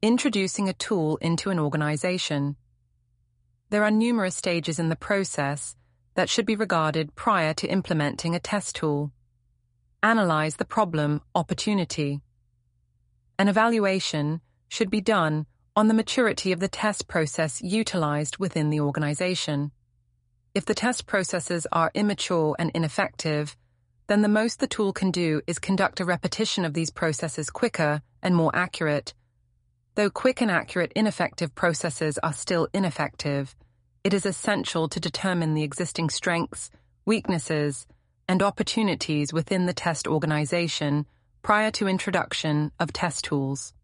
Introducing a tool into an organization. There are numerous stages in the process that should be regarded prior to implementing a test tool. Analyze the problem opportunity. An evaluation should be done on the maturity of the test process utilized within the organization. If the test processes are immature and ineffective, then the most the tool can do is conduct a repetition of these processes quicker and more accurate. Though quick and accurate ineffective processes are still ineffective, it is essential to determine the existing strengths, weaknesses, and opportunities within the test organization prior to introduction of test tools.